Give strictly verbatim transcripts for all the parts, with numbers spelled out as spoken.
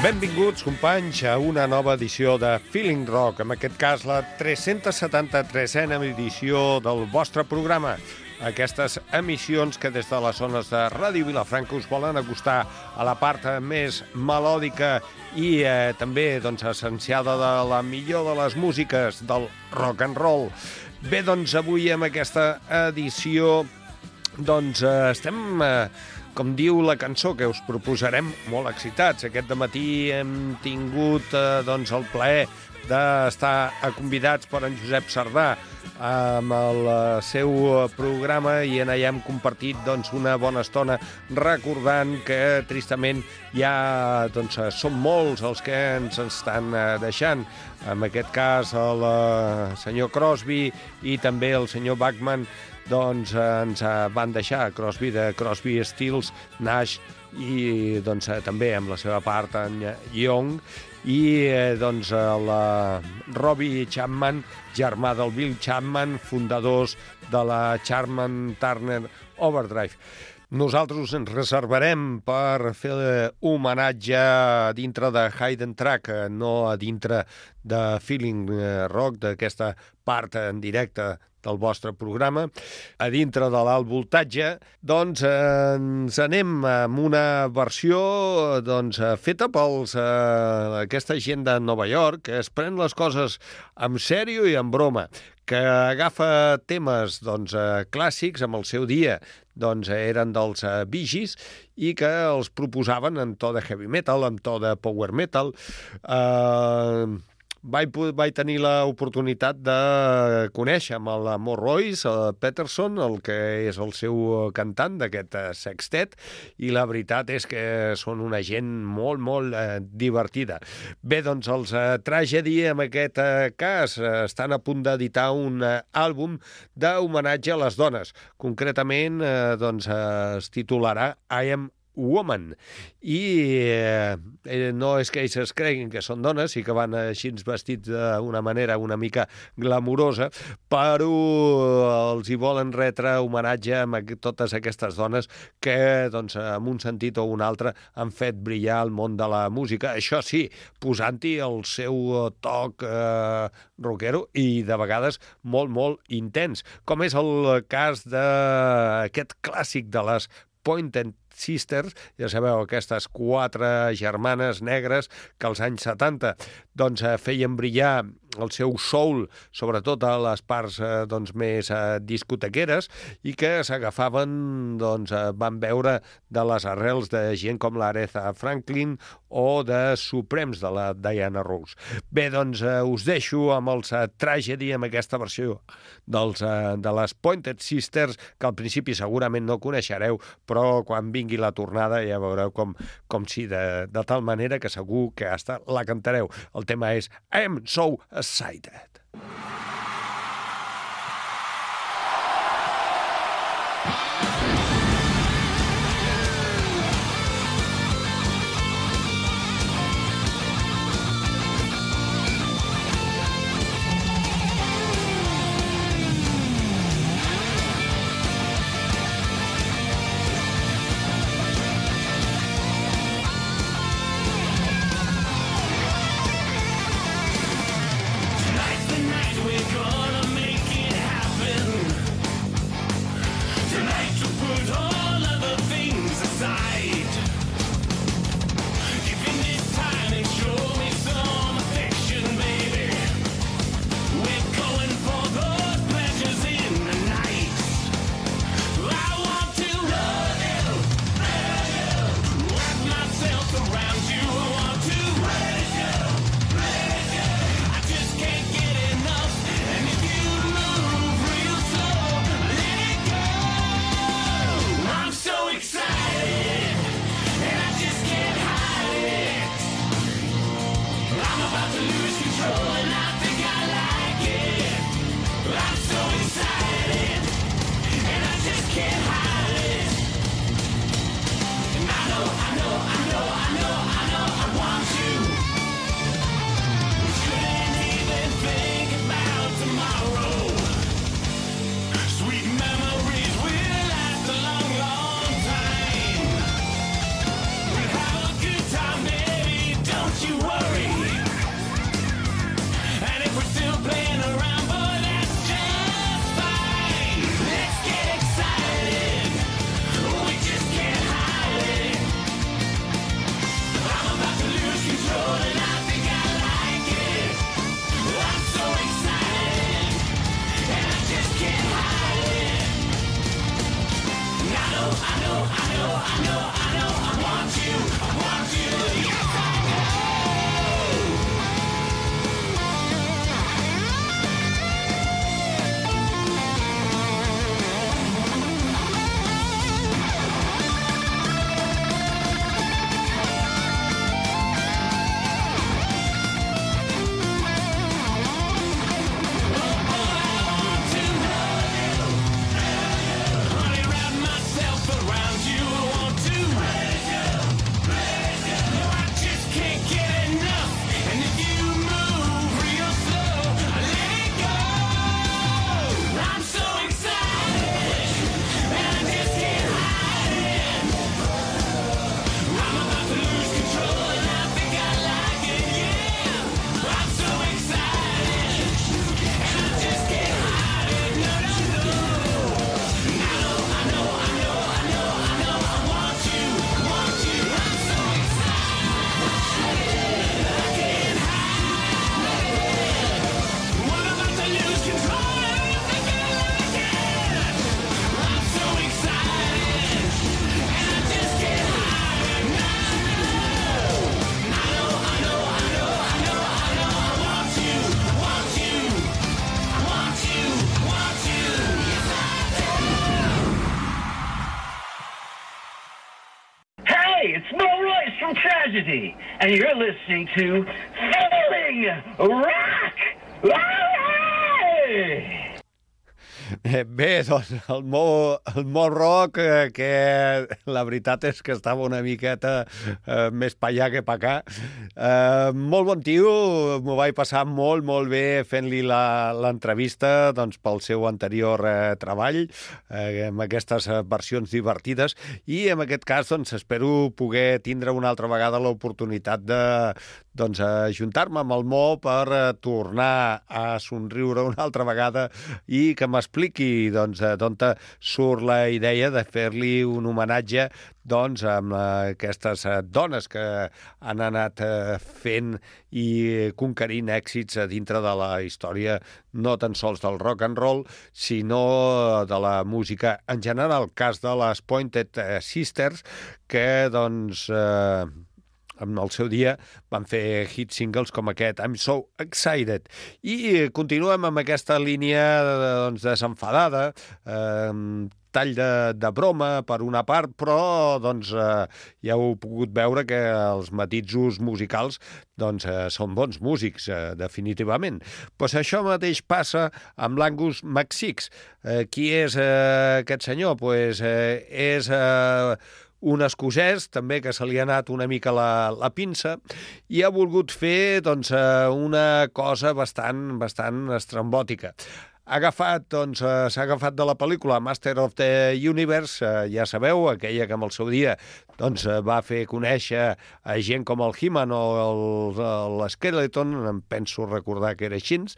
Benvinguts, companys, a una nova edició de Feeling Rock, en aquest cas la tres-cents setanta-tresena edició del vostre programa. Aquestes emissions que des de les zones de Ràdio Vilafranca us volen acostar a la part més melòdica i eh, també doncs, essenciada de la millor de les músiques del rock and roll. Bé, doncs avui amb aquesta edició doncs eh, estem... Eh, com diu la cançó que us proposarem, molt excitats. Aquest dematí hem tingut eh, doncs, el plaer d'estar convidats per en Josep Sardà amb el seu programa i en allà hem compartit doncs, una bona estona recordant que tristament ja doncs, són molts els que ens estan deixant. En aquest cas el senyor Crosby i també el senyor Bachman doncs ens van deixar, Crosby de Crosby, Stills, Nash i doncs també amb la seva part en Young i doncs la Robbie Chapman, germà del Bill Chapman, fundadors de la Chapman Turner Overdrive. Nosaltres ens reservarem per fer homenatge dintre de Hidden Track, no a dintre de Feeling Rock, d'aquesta part en directe del vostre programa, a dintre de l'alt voltatge, doncs eh, ens anem amb una versió doncs, feta pels eh, aquesta gent de Nova York, que es pren les coses amb sèrio i amb broma, que agafa temes doncs, eh, clàssics amb el seu dia, doncs eren dels uh, Bee Gees i que els proposaven en to de heavy metal, en to de power metal. Uh, vaig, vaig tenir l'oportunitat de conèixer amb el Mort Royce, el Peterson, el que és el seu cantant d'aquest uh, sextet, i la veritat és que són una gent molt, molt uh, divertida. Bé, doncs els uh, Tragedy, en aquest uh, cas, uh, estan a punt d'editar un uh, àlbum d'homenatge a les dones. Concretament, eh, doncs, eh, es titularà I Am Woman. I eh, no és que ells es creguin que són dones, sí que van així vestits d'una manera una mica glamurosa, però els hi volen retre homenatge a totes aquestes dones que, doncs, en un sentit o un altre, han fet brillar el món de la música. Això sí, posant-hi el seu toc eh, rockero i, de vegades, molt, molt intens, com és el cas d'aquest clàssic de les Pointer Sisters, ja sabeu, aquestes quatre germanes negres que als anys setanta doncs, feien brillar el seu soul, sobretot a les parts eh, doncs, més eh, discotequeres, i que s'agafaven, doncs, eh, van veure de les arrels de gent com l'Aretha Franklin o de Supremes de la Diana Ross. Bé, doncs, eh, us deixo amb els eh, Tragedy, amb aquesta versió dels, eh, de les Pointer Sisters, que al principi segurament no coneixereu, però quan vingui la tornada ja veureu com, com si de, de tal manera que segur que hasta la cantareu. El tema és I'm So Excited. Don't and you're listening to Feeling Rock! Hooray! Bé, doncs el Mo, el Mo Rock, eh, que la veritat és que estava una miqueta eh, més pa allà que pa acá. Eh, molt bon tio, m'ho vaig passar molt, molt bé fent-li l'entrevista doncs, pel seu anterior eh, treball, eh, amb aquestes versions divertides, i en aquest cas doncs, espero poder tindre una altra vegada l'oportunitat de doncs, ajuntar-me amb el Mo per eh, tornar a somriure una altra vegada i que m'expliqui doncs, d'on surt la idea de fer-li un homenatge doncs, amb eh, aquestes eh, dones que han anat eh, fent i conquerint èxits a dintre de la història no tan sols del rock and roll, sinó de la música en general. El cas de les Pointed Sisters, que doncs... Eh, en el seu dia van fer hit singles com aquest, I'm So Excited. I continuem amb aquesta línia doncs, desenfadada, eh, tall de, de broma per una part, però doncs, eh, ja heu pogut veure que els matisos musicals doncs, eh, són bons músics, eh, definitivament. Pues això mateix passa amb l'Angus McSix. Eh, qui és eh, aquest senyor? Pues, eh, és... Eh, un escocès, també, que se li ha anat una mica la, la pinça, i ha volgut fer doncs, una cosa bastant, bastant estrambòtica. Ha agafat, doncs, s'ha agafat de la pel·lícula Master of the Universe, eh, ja sabeu, aquella que amb el seu dia doncs, va fer conèixer a gent com el He-Man o l'Skeleton, em penso recordar que era així,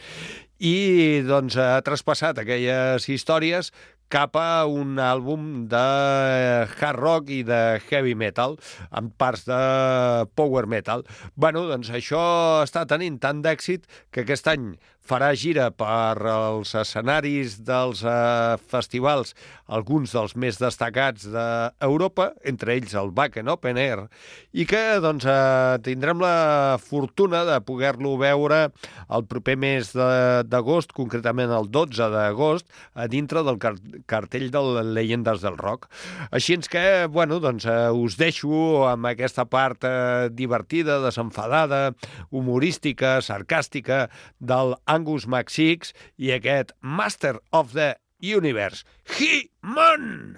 i doncs, ha traspassat aquelles històries cap a un àlbum de hard rock i de heavy metal, amb parts de power metal. Bueno, doncs això està tenint tant d'èxit que aquest any farà gira per als escenaris dels eh, festivals, alguns dels més destacats d'Europa, entre ells el Wacken Open Air, i que doncs, eh, tindrem la fortuna de poder-lo veure el proper mes d'agost, concretament el dotze d'agost, a dintre del car cartell de Leyendes del Rock. Així que, bueno, doncs, eh, us deixo amb aquesta part eh, divertida, desenfadada, humorística, sarcàstica del Angus McSix i aquest Master of the Universe, He-Man!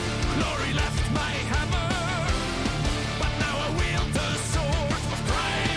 Glory left my hammer, but now I wield the sword of Christ.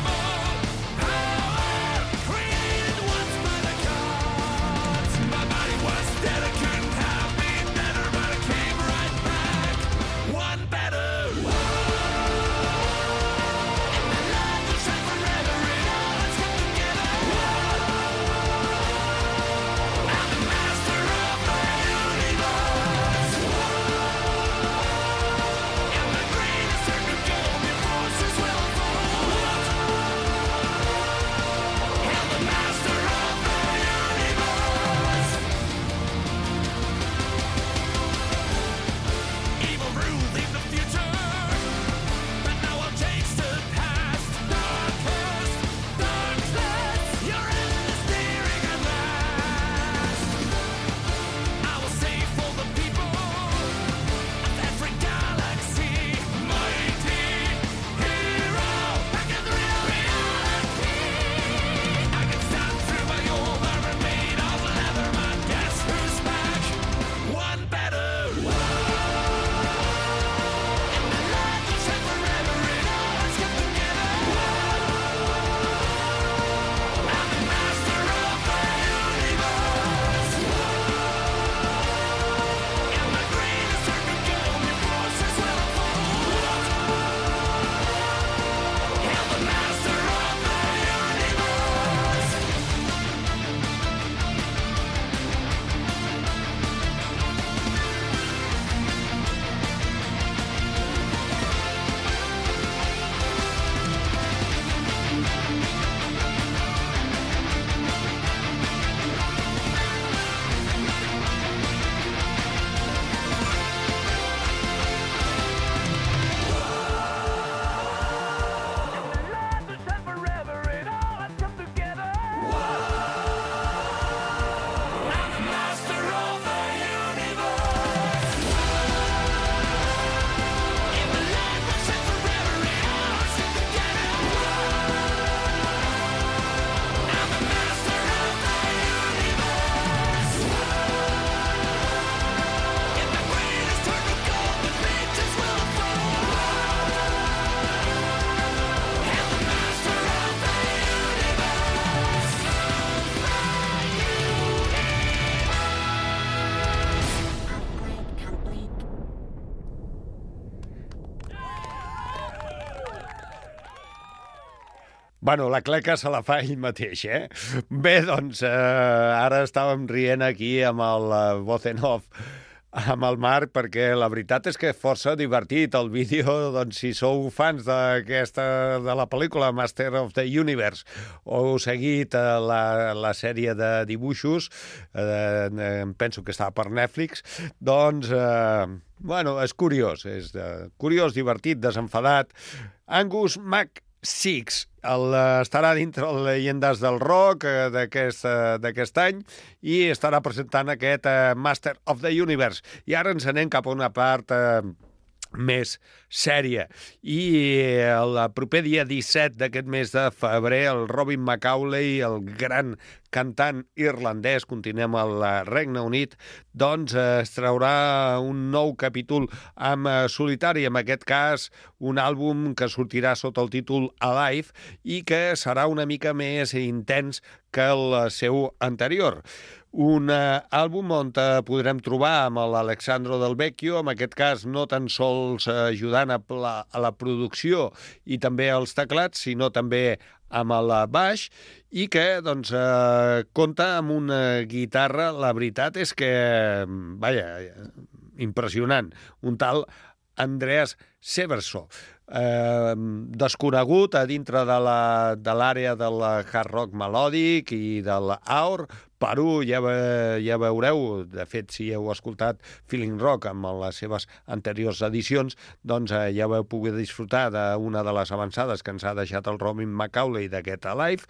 Bueno, la cleca se la fa ell mateix, eh? Bé, doncs, eh, ara estàvem rient aquí amb el uh, voz en off amb el Marc, perquè la veritat és que és força divertit el vídeo, doncs, si sou fans d'aquesta, de la pel·lícula Master of the Universe, o heu seguit eh, la, la sèrie de dibuixos, eh, eh, penso que està per Netflix, doncs, eh, bueno, és curiós, és eh, curiós, divertit, desenfadat. Angus Mac Six el, uh, estarà dintre les llegendes del rock uh, d'aquest uh, d'aquest any i estarà presentant aquest uh, Master of the Universe. I ara ens anem cap a una part uh, més sèria. I el proper dia disset d'aquest mes de febrer, el Robin McAuley, el gran cantant irlandès, continuem al Regne Unit, doncs es traurà un nou capítol amb solitari, en aquest cas un àlbum que sortirà sota el títol Alive i que serà una mica més intens que el seu anterior. Un uh, àlbum on uh, podrem trobar amb l'Alexandro Del Vecchio, en aquest cas no tan sols uh, ajudant a la, a la producció i també als teclats, sinó també amb el baix, i que doncs, eh, compta amb una guitarra, la veritat és que, vaja, impressionant, un tal Andreas Severso, eh, desconegut a dintre de la, de l'àrea del hard rock melòdic i de l'Aur, però ja, ve, ja veureu, de fet, si heu escoltat Feeling Rock amb les seves anteriors edicions, doncs eh, ja vau poder disfrutar d'una de les avançades que ens ha deixat el Robin McAuley d'aquest Alive,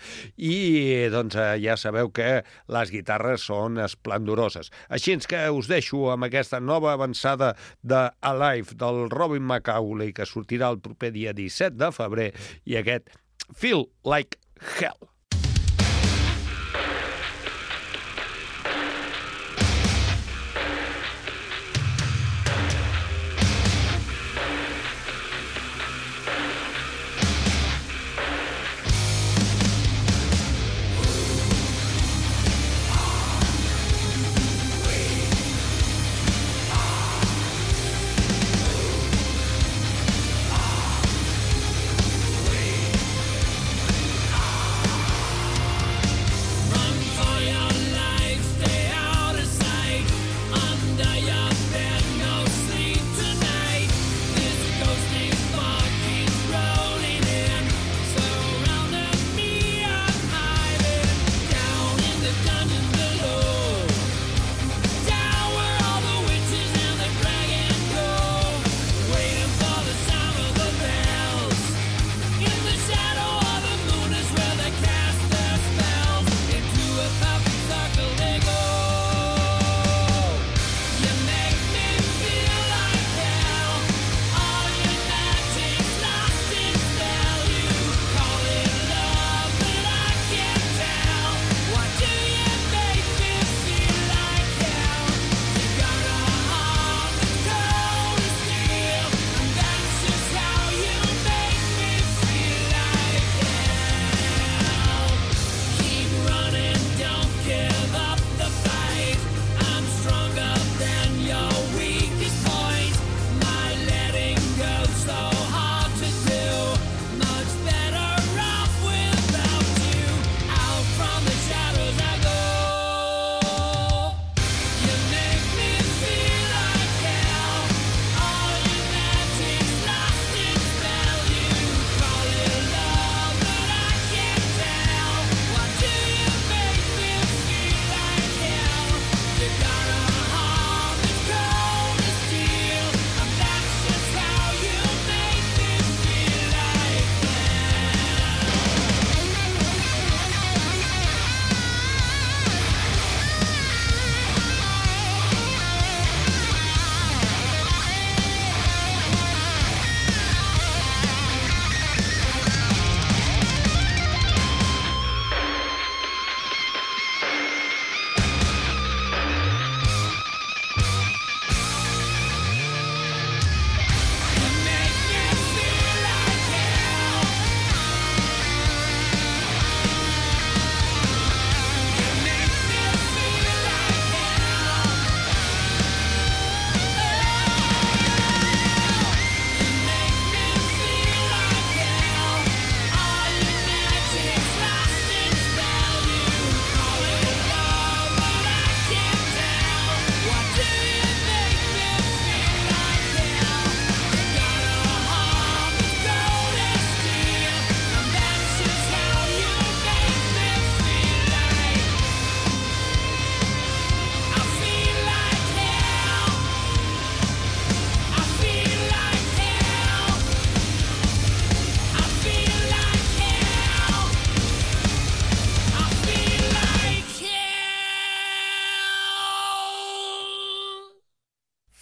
i doncs eh, ja sabeu que les guitarres són esplendoroses. Així que us deixo amb aquesta nova avançada de Alive del Robin McAuley, que sortirà el proper dia disset de febrer, i aquest Feel Like Hell.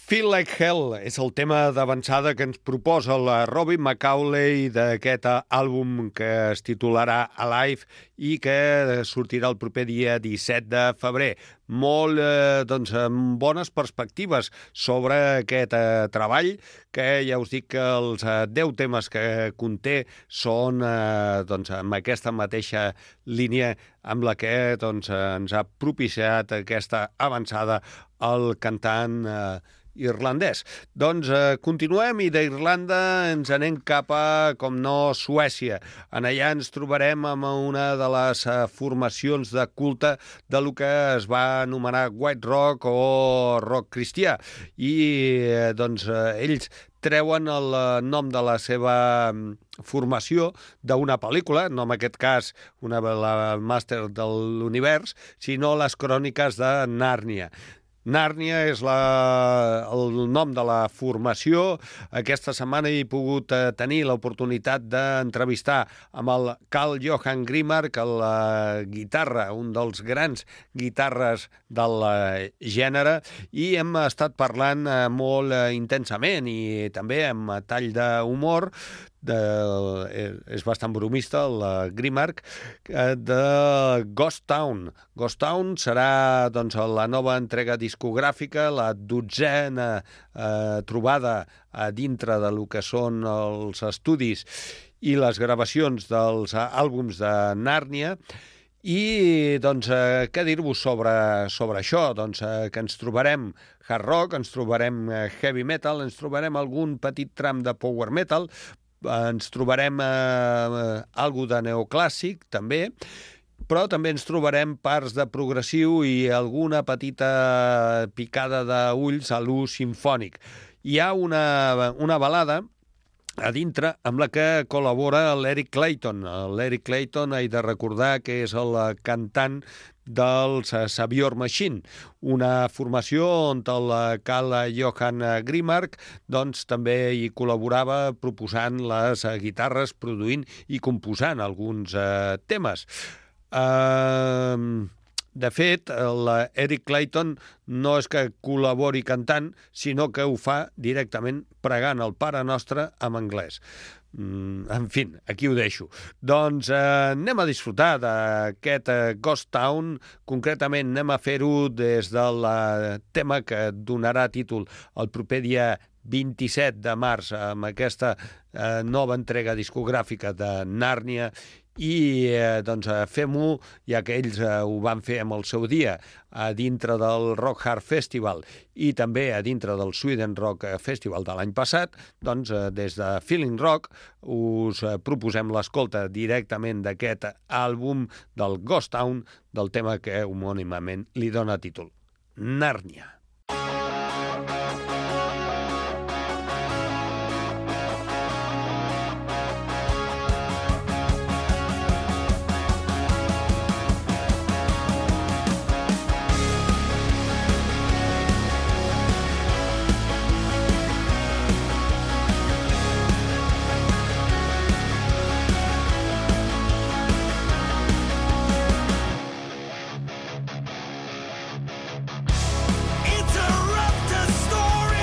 Feel Like Hell és el tema d'avançada que ens proposa la Robbie McAuley d'aquest àlbum que es titularà Alive i que sortirà el proper dia disset de febrer. Molt, eh, doncs, amb bones perspectives sobre aquest eh, treball, que ja us dic que els eh, deu temes que conté són eh, doncs, amb aquesta mateixa línia amb la que doncs, ens ha propiciat aquesta avançada el cantant eh, irlandès. Doncs eh, continuem i d'Irlanda ens anem cap a, com no, Suècia. En allà ens trobarem amb una de les eh, formacions de culte de lo que es va anomenar White Rock o rock cristià. I eh, doncs eh, ells treuen el nom de la seva formació d'una pel·lícula, no en aquest cas una de la Màster de l'Univers, sinó les Cròniques de Nàrnia. Nàrnia és la, el nom de la formació. Aquesta setmana he pogut eh, tenir l'oportunitat d'entrevistar amb el Carl Johan Grimmark, la guitarra, un dels grans guitarres del eh, gènere, i hem estat parlant eh, molt eh, intensament i també amb tall d'humor. De, és bastant bromista, el Grimmark, de Ghost Town. Ghost Town serà doncs, la nova entrega discogràfica, la dotzena eh, trobada a dintre de lo que són els estudis i les gravacions dels àlbums de Nàrnia. I, doncs, eh, què dir-vos sobre, sobre això? Doncs eh, que ens trobarem hard rock, ens trobarem heavy metal, ens trobarem algun petit tram de power metal, ens trobarem eh, algo de neoclàssic, també, però també ens trobarem parts de progressiu i alguna petita picada d'ulls a l'ús simfònic. Hi ha una, una balada a dintre amb la que col·labora l'Eric Clayton. L'Eric Clayton, he de recordar que és el cantant dels Savior Machine, una formació on el Carl Johan Grimmark doncs, també hi col·laborava proposant les guitarres, produint i composant alguns eh, temes. Uh, de fet, l'Eric Clayton no és que col·labori cantant, sinó que ho fa directament pregant el Pare Nostre en anglès. En fi, aquí ho deixo. Doncs eh, anem a disfrutar d'aquest eh, Ghost Town. Concretament anem a fer-ho des del eh, tema que donarà títol el proper dia vint-i-set de març amb aquesta eh, nova entrega discogràfica de Nàrnia. I eh, doncs, fem-ho, ja que ells eh, ho van fer amb el seu dia a dintre del Rock Hard Festival i també a dintre del Sweden Rock Festival de l'any passat, doncs eh, des de Feeling Rock us eh, proposem l'escolta directament d'aquest àlbum del Ghost Town, del tema que homònimament li dona títol, Nàrnia. It's a rough story.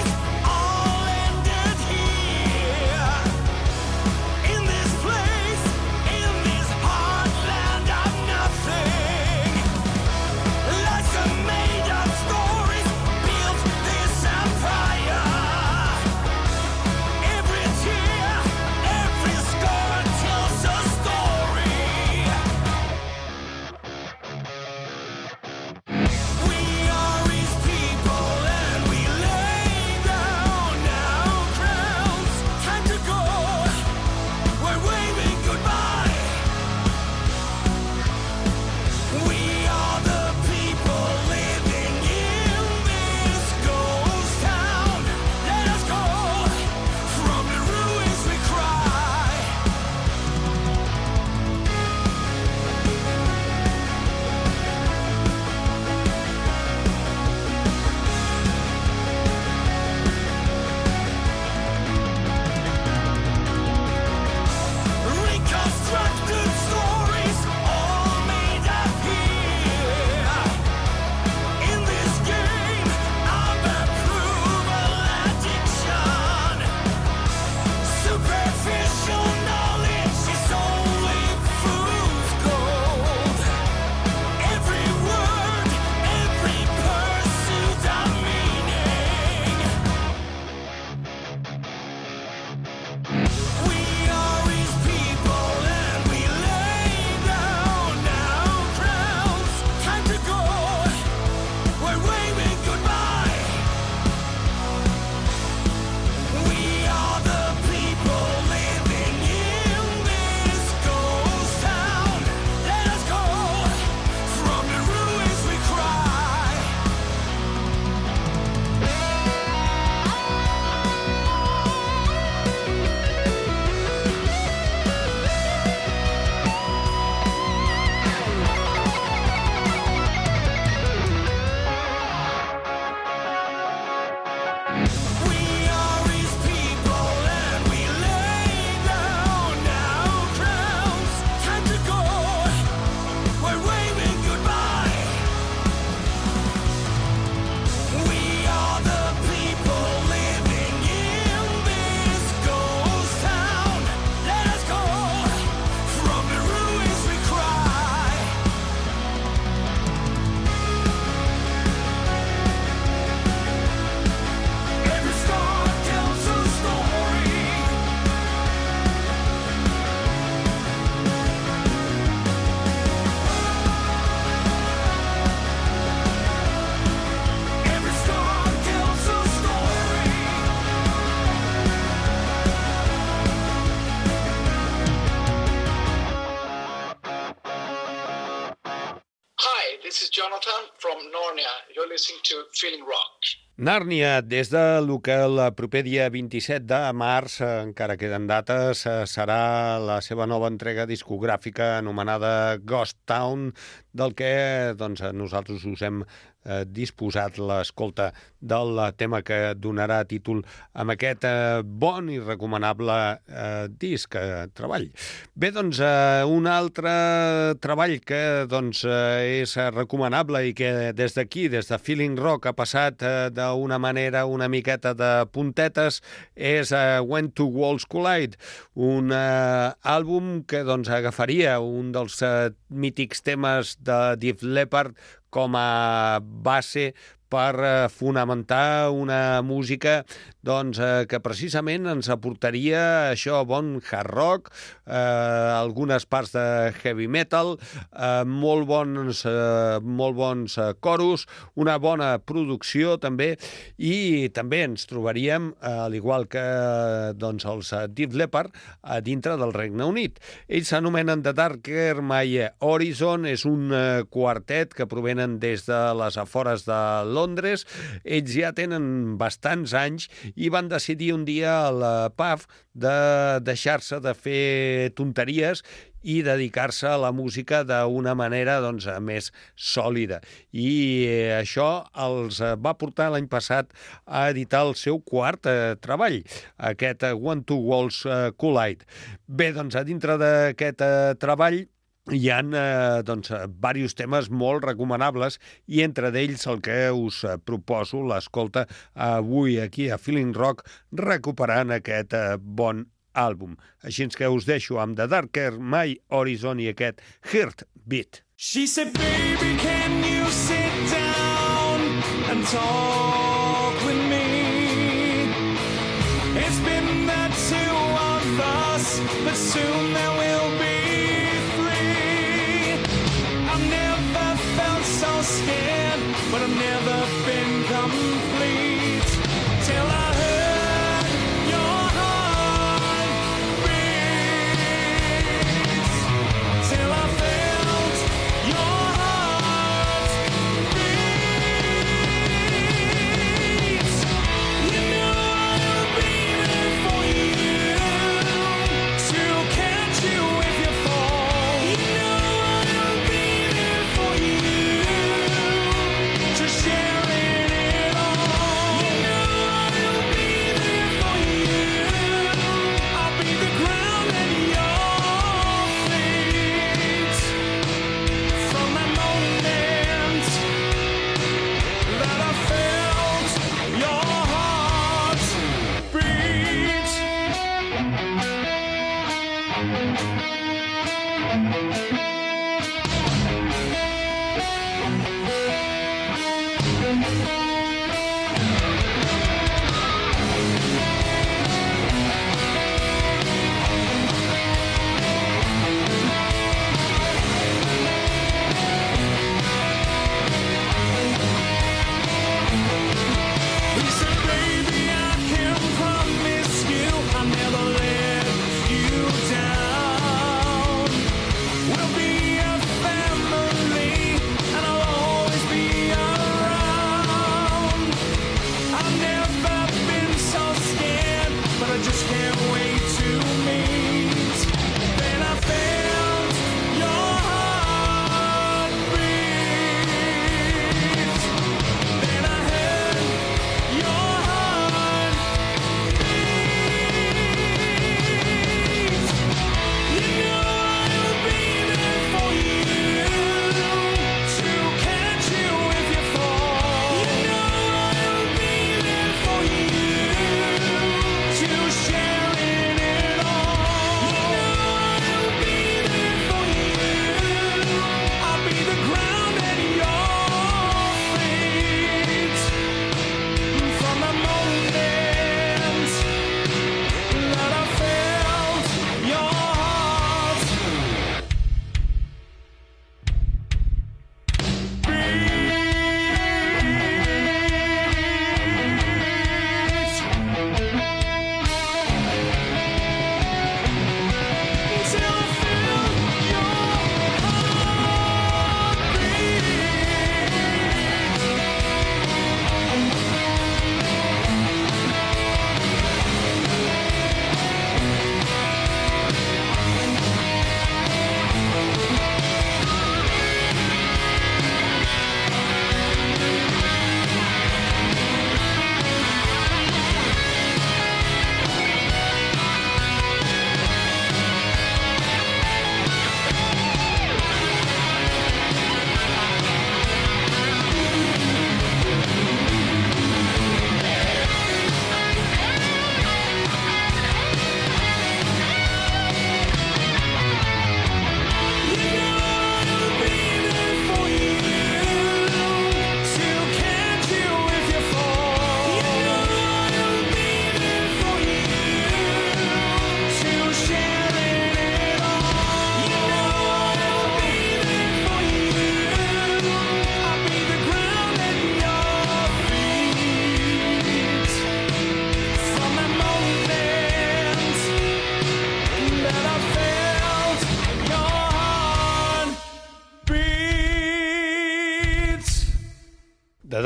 Narnia. You're listening to Feeling Rock. Nàrnia, des de lo que el proper dia vint-i-set de març, encara queden dates, serà la seva nova entrega discogràfica anomenada Ghost Town, del que doncs, nosaltres us hem eh, disposat l'escolta del tema que donarà títol amb aquest eh, bon i recomanable eh, disc, eh, treball. Bé, doncs, eh, un altre treball que doncs, eh, és recomanable i que des d'aquí, des de Feeling Rock, ha passat eh, d'una manera una miqueta de puntetes, és uh, When Two Worlds Collide, un uh, àlbum que doncs, agafaria un dels uh, mítics temes de Def Leppard com a base per eh, fonamentar una música doncs, eh, que precisament ens aportaria això, bon hard rock, eh, algunes parts de heavy metal, eh, molt bons, eh, molt bons eh, coros, una bona producció també, i també ens trobaríem, eh, al igual que doncs, els Def Leppard, a dintre del Regne Unit. Ells s'anomenen The Darker My Horizon, és un eh, quartet que provenen des de les afores de Londres. Ells ja tenen bastants anys i van decidir un dia al P A F de deixar-se de fer tonteries i dedicar-se a la música d'una manera doncs, més sòlida. I això els va portar l'any passat a editar el seu quart eh, treball, aquest When Two Worlds Collide. Bé, doncs, a dintre d'aquest eh, treball hi ha eh, doncs, diversos temes molt recomanables i entre d'ells el que us proposo l'escolta avui aquí a Feeling Rock recuperant aquest eh, bon àlbum. Així que us deixo amb The Darker My Horizon i aquest Heartbeat. She said, baby, can you sit down and talk with me? It's been the two of us, but soon there will be so scared, but I've never been complete till I heard your heart beat, till I felt your heart beat. You know I'll be there for you to catch you if you fall. You know I'll be there for you.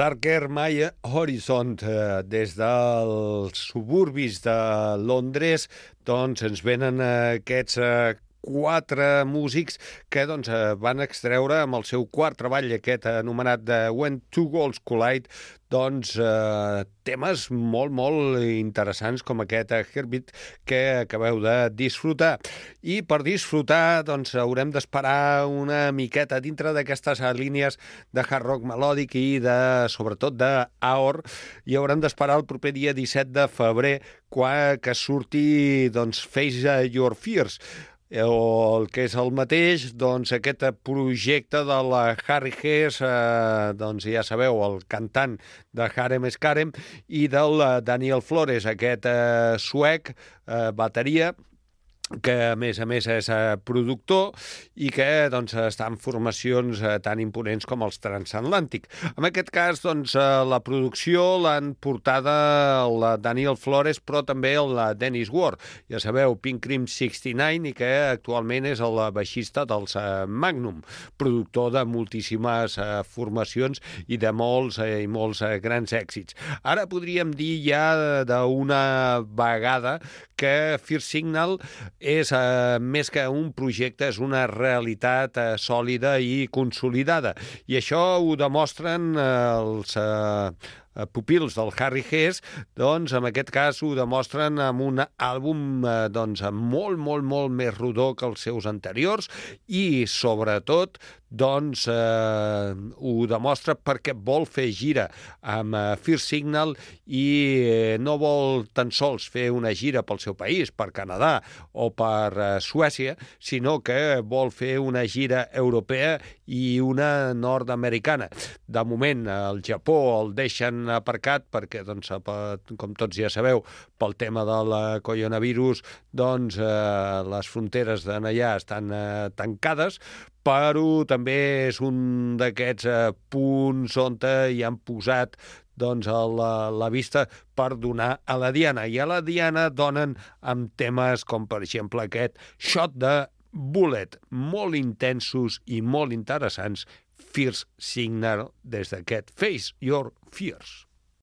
Darker My Horizon, eh, des dels suburbis de Londres, doncs ens venen eh, aquests eh, quatre músics que doncs, van extreure amb el seu quart treball, aquest anomenat de When Two Worlds Collide, doncs eh, temes molt, molt interessants com aquest Heartbeat que acabeu de disfrutar. I per disfrutar doncs, haurem d'esperar una miqueta dintre d'aquestes línies de hard rock melòdic i de, sobretot d'Aor, i haurem d'esperar el proper dia disset de febrer quan que surti doncs, Face Your Fears, o el que és el mateix, doncs aquest projecte de la Harry Hess, eh, doncs ja sabeu, el cantant de Harem Skarem, i del Daniel Flores, aquest eh, suec, eh, bateria, que a més a més és eh, productor i que doncs, està en formacions eh, tan imponents com els Transatlàntic. En aquest cas, doncs, eh, la producció l'han portada el Daniel Flores, però també el Dennis Ward. Ja sabeu, Pink Cream seixanta nou, i que actualment és el baixista dels eh, Magnum, productor de moltíssimes eh, formacions i de molts eh, i molts eh, grans èxits. Ara podríem dir ja d'una vegada que First Signal és eh, més que un projecte, és una realitat eh, sòlida i consolidada. I això ho demostren eh, els eh, pupils del Harry Hess, doncs en aquest cas ho demostren amb un àlbum eh, doncs, molt, molt, molt més rodó que els seus anteriors i sobretot doncs eh, ho demostra perquè vol fer gira amb eh, First Signal i eh, no vol tan sols fer una gira pel seu país, per Canadà o per eh, Suècia, sinó que vol fer una gira europea i una nord-americana. De moment el Japó el deixen aparcat perquè, doncs, com tots ja sabeu, pel tema del coronavirus, doncs eh, les fronteres d'allà estan eh, tancades, però també és un d'aquests eh, punts on hi han posat doncs, la, la vista per donar a la Diana. I a la Diana donen amb temes com, per exemple, aquest Shot de Bullet, molt intensos i molt interessants, First Signal des d'aquest Face Your Fears.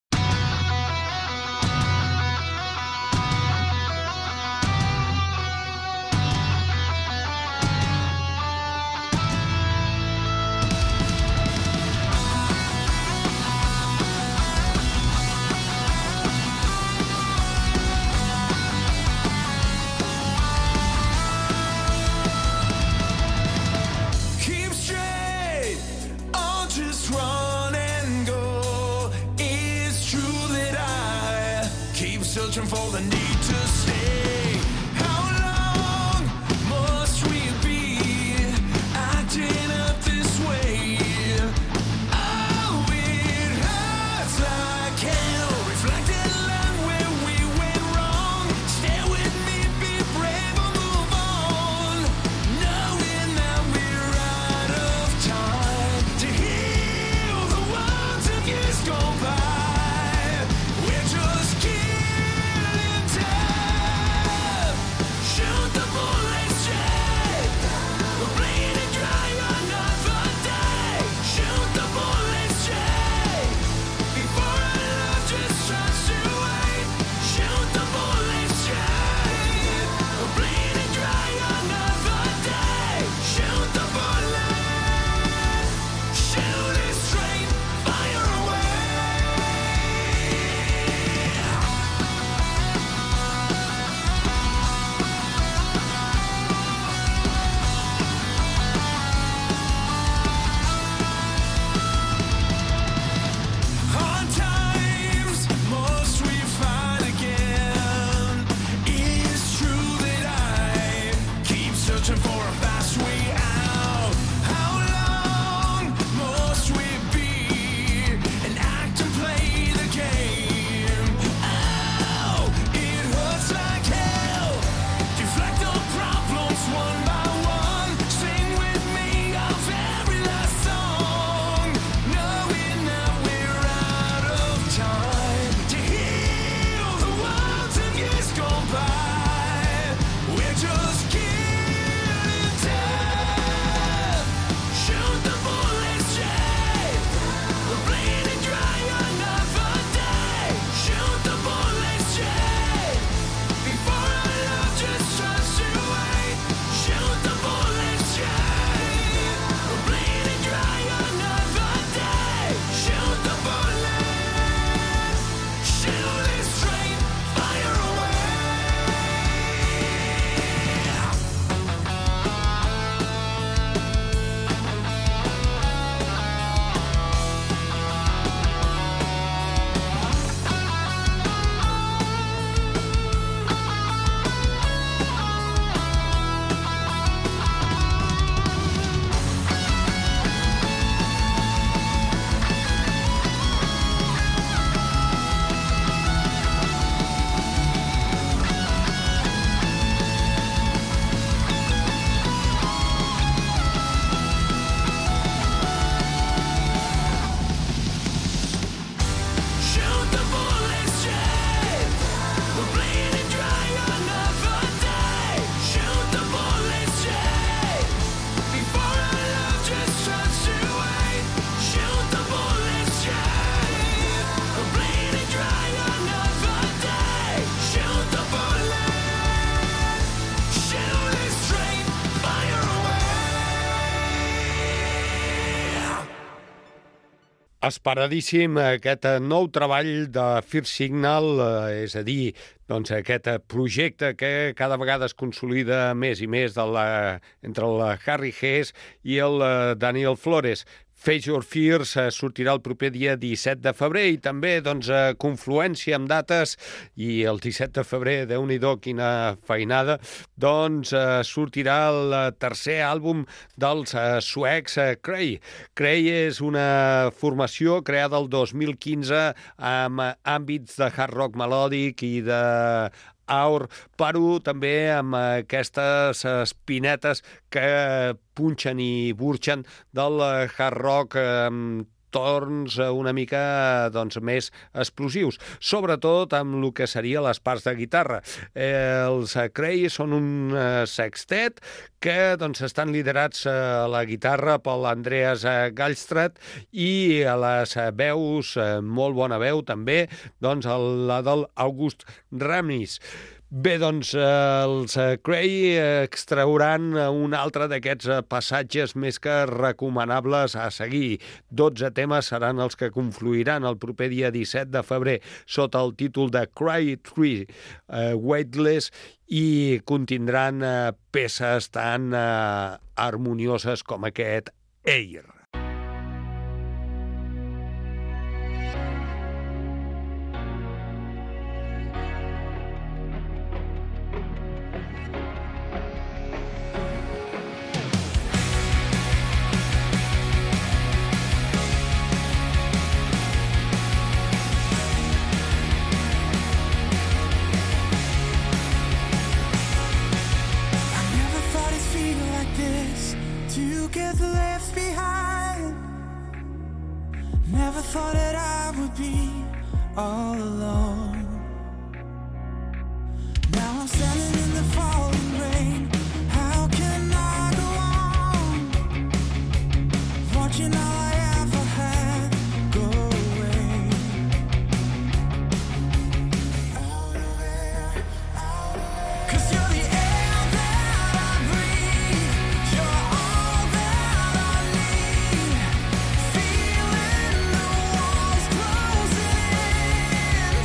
Searching for the need to stay. How long must we be acting up this way? Oh, it hurts like hell. Reflect and learn where we went wrong. Stay with me, be brave or move on. Knowing that we're out of time to heal the wounds of years gone by. We're just kidding. Esperadíssim aquest nou treball de First Signal, eh, és a dir, doncs aquest projecte que cada vegada es consolida més i més de la, entre el Harry Hess i el Daniel Flores. Face Your Fears sortirà el proper dia disset de febrer i també doncs, confluència amb dates, i el disset de febrer, Déu-n'hi-do, quina feinada, doncs sortirà el tercer àlbum dels suecs Cray. Cray és una formació creada el dos mil quinze amb àmbits de hard rock melòdic i de Aur, però també amb aquestes espinetes que punxen i burxen del hard rock amb torns una mica doncs, més explosius, sobretot amb el que seria les parts de guitarra. Els Cray són un sextet que doncs, estan liderats a la guitarra per l'Andreas Gallstrad i a les veus, molt bona veu també, doncs, la del August Ramis. Bé, doncs, els Cray extrauran un altre d'aquests passatges més que recomanables a seguir. dotze temes seran els que confluiran el proper dia disset de febrer sota el títol de Cry Tree uh, Weightless i contindran uh, peces tan uh, harmonioses com aquest Air. Feeling the walls closing in.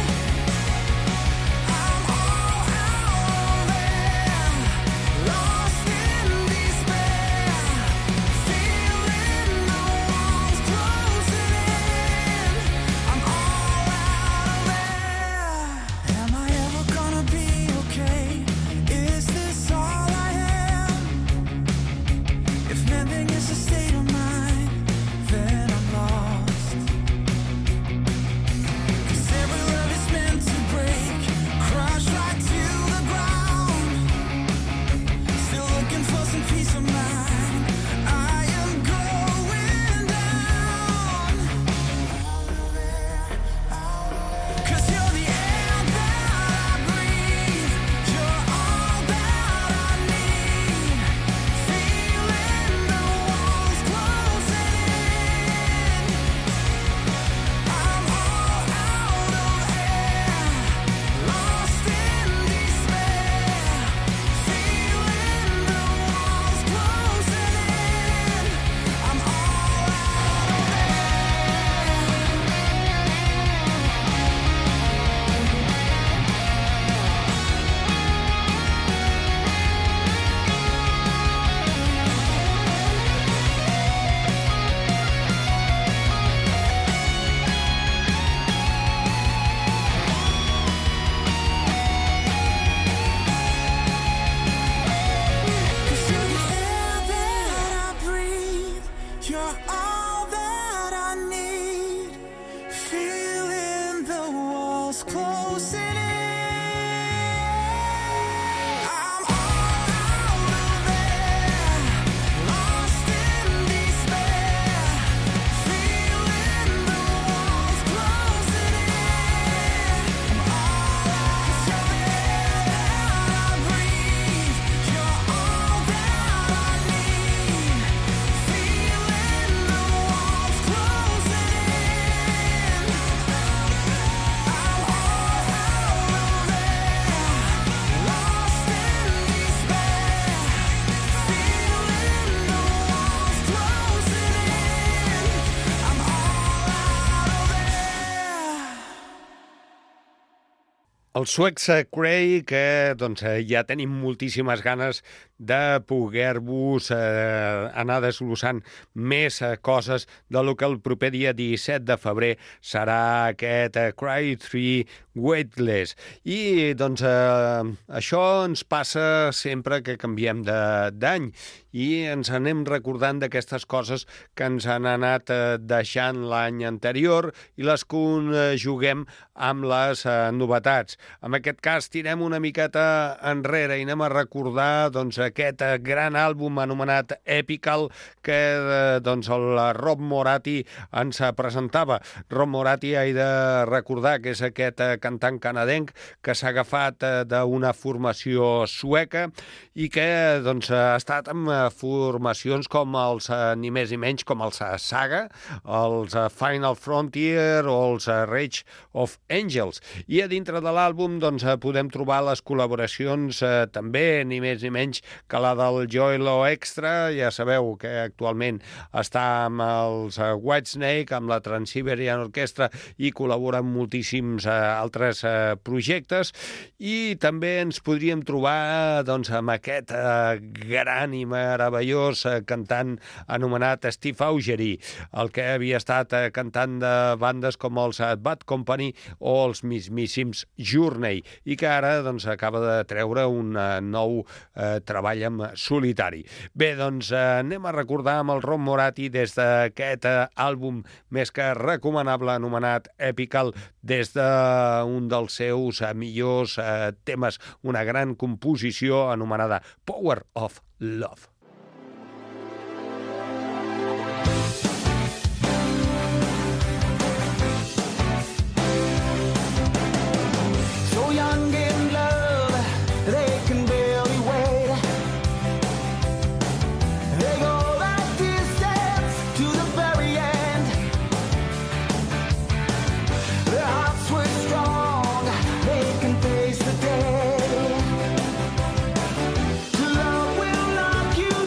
Els suecs Cray, que doncs, ja tenim moltíssimes ganes de poder-vos eh, anar desglossant més eh, coses de lo que el proper dia disset de febrer serà aquest eh, Cry tres Weightless. I doncs eh, això ens passa sempre que canviem d'any i ens anem recordant d'aquestes coses que ens han anat eh, deixant l'any anterior i les conjuguem amb les eh, novetats. En aquest cas tirem una miqueta enrere i anem a recordar doncs, aquest gran àlbum anomenat Epical que eh, doncs, el Rob Morati ens presentava. Rob Morati, he de recordar que és aquest eh, cantant canadenc que s'ha agafat eh, d'una formació sueca i que doncs, ha estat amb formacions com els, eh, ni més ni menys, com els eh, Saga, els eh, Final Frontier o els eh, Rage of Angels. I a dintre de l'àlbum doncs, podem trobar les col·laboracions eh, també, ni més ni menys, que la del Joelo Extra, ja sabeu que actualment està amb els uh, Whitesnake, amb la Trans-Siberian Orchestra i col·labora amb moltíssims uh, altres uh, projectes i també ens podríem trobar doncs, amb aquest uh, gran i meravellós uh, cantant anomenat Steve Augeri, el que havia estat uh, cantant de bandes com els uh, Bad Company o els mismíssims Journey i que ara doncs, acaba de treure un uh, nou uh, treball amb solitari. Bé, doncs eh, anem a recordar amb el Rob Morati des d'aquest eh, àlbum més que recomanable anomenat Epical, des d'un dels seus eh, millors eh, temes, una gran composició anomenada Power of Love. Love will lock you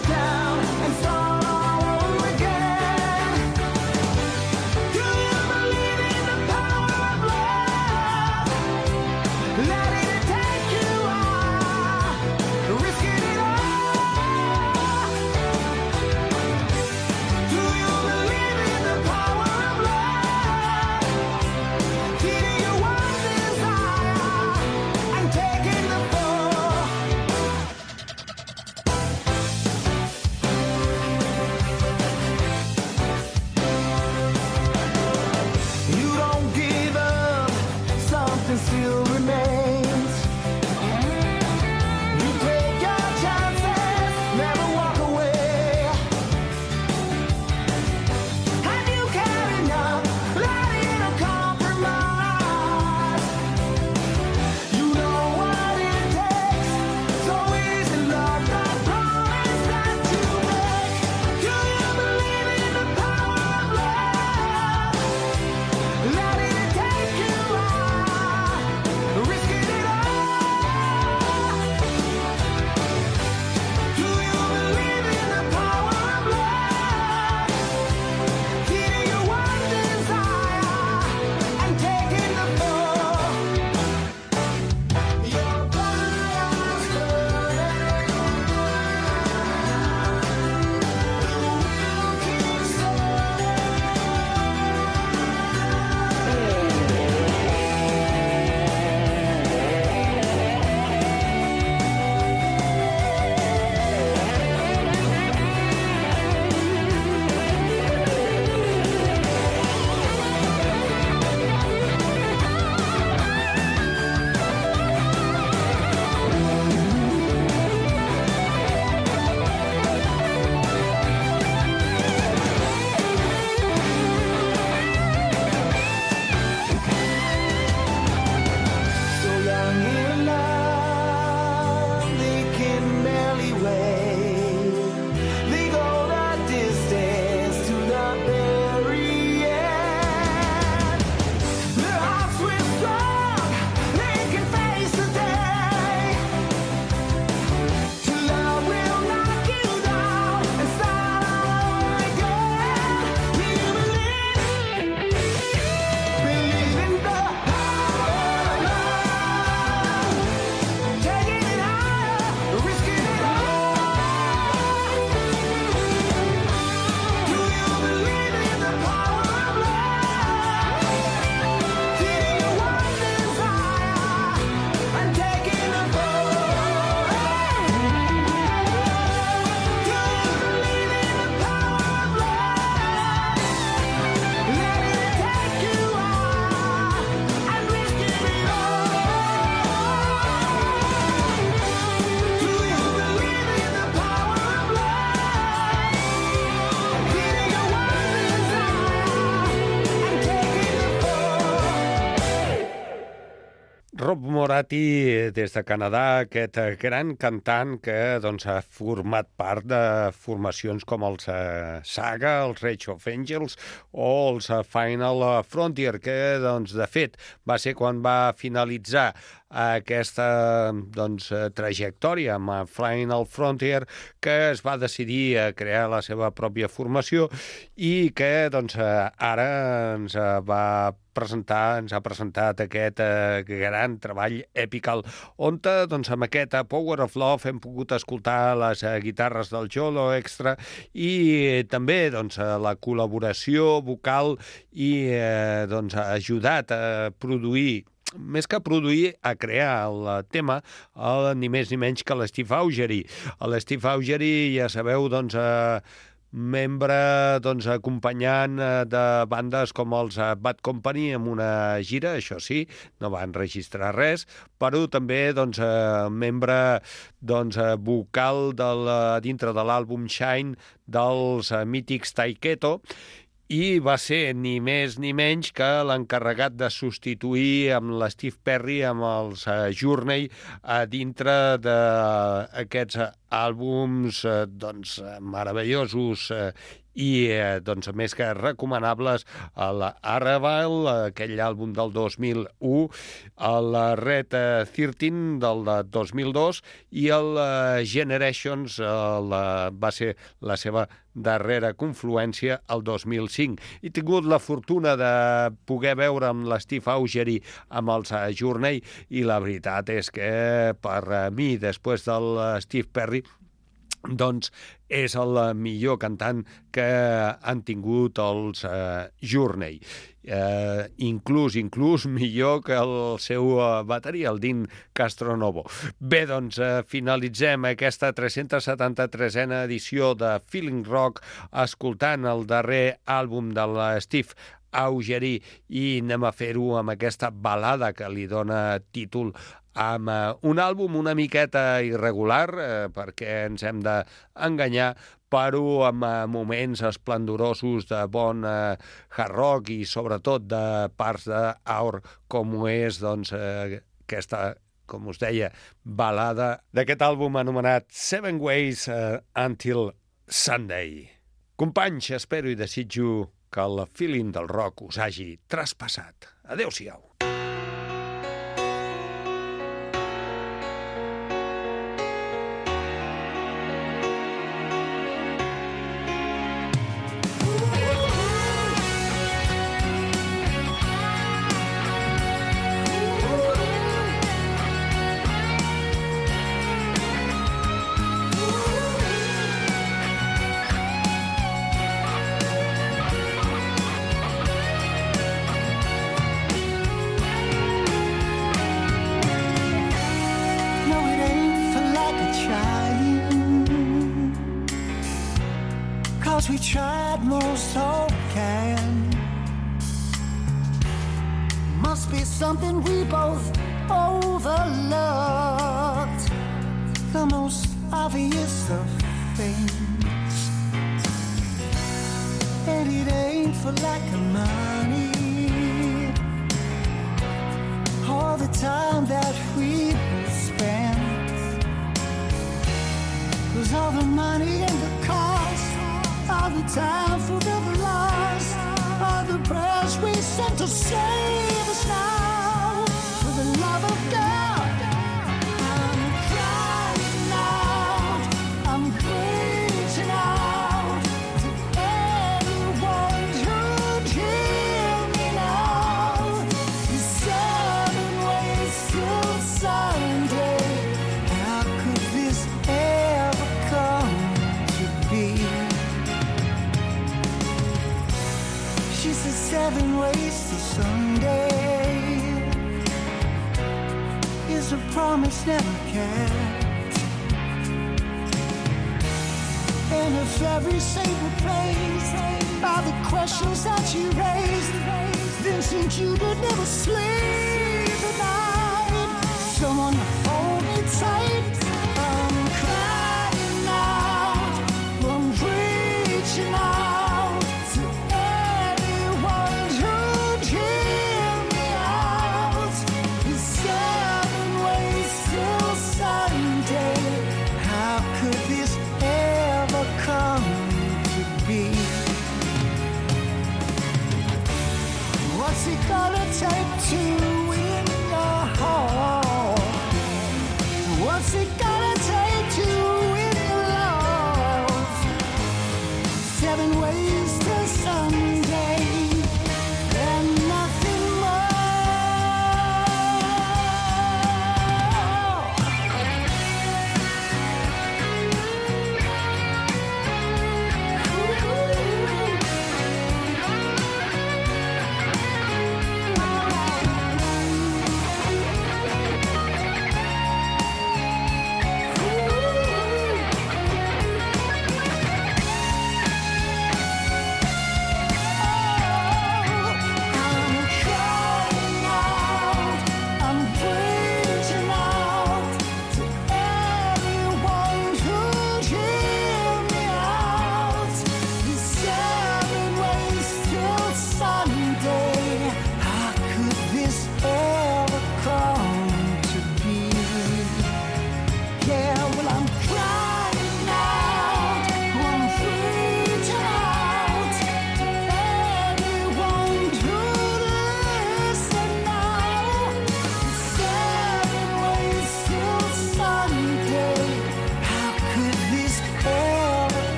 Rob Morati, des de Canadà, aquest gran cantant que doncs, ha format part de formacions com els uh, Saga, els Rage of Angels o els uh, Final Frontier, que doncs, de fet va ser quan va finalitzar aquesta doncs, trajectòria amb Final Frontier que es va decidir a crear la seva pròpia formació i que doncs, ara ens va presentar, ens ha presentat aquest eh, gran treball epical on doncs, amb aquest Power of Love hem pogut escoltar les eh, guitarres del Jolo Extra i també doncs, la col·laboració vocal i eh, doncs, ha ajudat a produir més que produir, a crear el tema, el, ni més ni menys que l'Steve Augeri. L'Steve Augeri, ja sabeu, doncs, eh, membre doncs, acompanyant de bandes com els Bad Company amb una gira, això sí, no va enregistrar res, però també doncs, eh, membre doncs, vocal del, dintre de l'àlbum Shine dels eh, mítics Taiketo, i va ser ni més ni menys que l'encarregat de substituir amb l'Steve Perry amb els uh, Journey a dintre d'aquests uh, àlbums uh, doncs, meravellosos uh, i eh, doncs, més que recomanables el Arrival, aquell àlbum del dos mil u, el Red tretze del dos mil dos i el Generations el, va ser la seva darrera confluència el dos mil cinc. He tingut la fortuna de poder veure amb l'Steve Augeri amb els Journey i la veritat és que per mi, després del Steve Perry, doncs és el millor cantant que han tingut els eh, Journey. Eh, inclús, inclús millor que el seu eh, bateria, el Dean Castronovo. Bé, doncs eh, finalitzem aquesta tres-cents setanta-tresena edició de Feeling Rock escoltant el darrer àlbum de la Steve Augeri i anem a fer-ho amb aquesta balada que li dona títol amb uh, un àlbum una miqueta irregular, eh, perquè ens hem d'enganyar, però amb uh, moments esplendorosos de bon uh, hard rock i sobretot de parts d'aur com ho és doncs, uh, aquesta, com us deia, balada d'aquest àlbum anomenat Seven Ways uh, Until Sunday. Companys, espero i desitjo que el feeling del rock us hagi traspassat. Adéu-siau. We tried most all can. Must be something we both overlooked. The most obvious of things. And it ain't for lack of money all the time that we spent. 'Cause all the money and the cost, all the time forever lost, all the prayers we sent to save us now. For the love of God, I'm crying out, I'm reaching out to anyone who'd hear me now. The seven ways till Sunday, how could this ever come to be? She said seven ways to Sunday is a promise never kept. And if every single place are the questions that you raised, then since you would never sleep at night, someone hold me tight. I'm crying out, I'm reaching out. Yeah.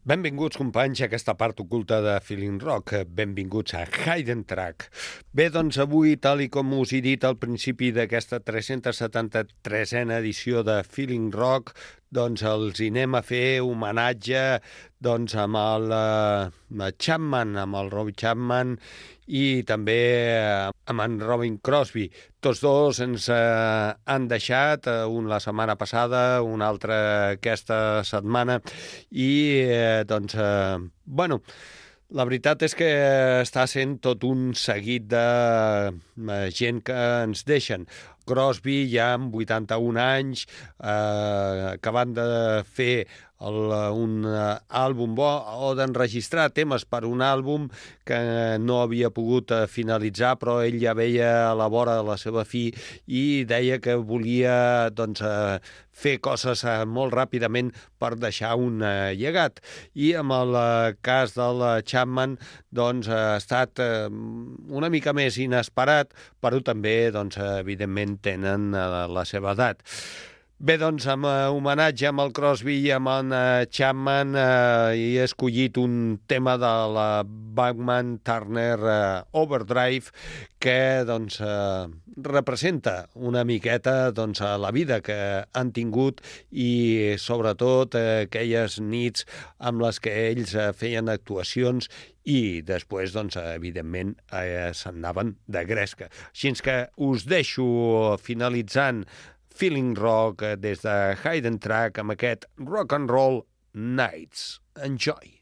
Benvinguts, companys, a aquesta part oculta de Feeling Rock. Benvinguts a Hidden Track. Bé, doncs avui, tal i com us he dit al principi d'aquesta tres-cents setanta-tresena edició de Feeling Rock, doncs els hi anem a fer homenatge doncs, amb el uh, Chapman, amb el Robbie Chapman i també uh, amb en Robin Crosby. Tots dos ens uh, han deixat, uh, un la setmana passada, un altre aquesta setmana, i uh, doncs, uh, bueno, la veritat és que està sent tot un seguit de uh, gent que ens deixen. Crosby ja amb vuitanta-un anys, eh, acabant de fer el, un àlbum bo o d'enregistrar temes per un àlbum que no havia pogut finalitzar, però ell ja veia a la vora de la seva fi i deia que volia doncs, fer coses molt ràpidament per deixar un llegat. I amb el cas del Chapman doncs, ha estat una mica més inesperat, però també, doncs, evidentment, tenen la seva edat. Bé, doncs, amb uh, homenatge amb el Crosby i amb en uh, Chapman uh, he escollit un tema de la Bachman Turner uh, Overdrive que doncs, uh, representa una miqueta doncs, la vida que han tingut i sobretot uh, aquelles nits amb les que ells uh, feien actuacions i després, doncs, evidentment, eh, se'n anaven de gresca. Així que us deixo finalitzant Feeling Rock des de Hidden Track amb aquest Rock and Roll Nights. Enjoy!